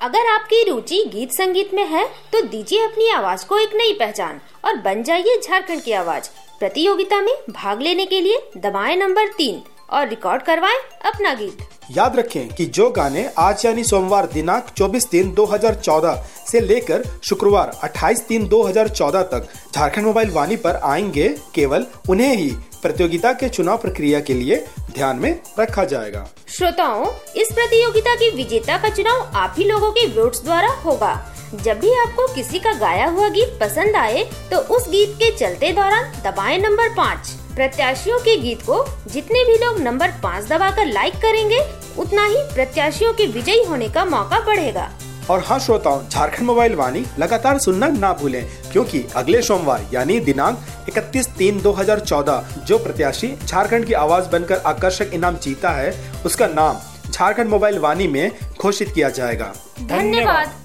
अगर आपकी रुचि गीत संगीत में है तो दीजिए अपनी आवाज को एक नई पहचान और बन जाइए झारखंड की आवाज। प्रतियोगिता में भाग लेने के लिए दबाएं नंबर 3 और रिकॉर्ड करवाएं अपना गीत। याद रखें कि जो गाने आज यानी सोमवार दिनांक 24/3/2014 से लेकर शुक्रवार 28/3/2014 तक झारखंड मोबाइल वाणी पर आएंगे, केवल उन्हें ही प्रतियोगिता के चुनाव प्रक्रिया के लिए ध्यान में रखा जाएगा। श्रोताओं, इस प्रतियोगिता की विजेता का चुनाव आप ही लोगों के वोट्स द्वारा होगा। जब भी आपको किसी का गाया हुआ गीत पसंद आए तो उस गीत के चलते दौरान दबाएं नंबर 5। प्रत्याशियों के गीत को जितने भी लोग नंबर 5 दबाकर लाइक करेंगे, उतना ही प्रत्याशियों के विजयी होने का मौका बढ़ेगा। और हाँ श्रोताओं, झारखंड मोबाइल वाणी लगातार सुनना ना भूलें, क्योंकि अगले सोमवार यानी दिनांक 31/3/2014 जो प्रत्याशी झारखंड की आवाज बनकर आकर्षक इनाम जीता है, उसका नाम झारखंड मोबाइल वाणी में घोषित किया जाएगा। धन्यवाद।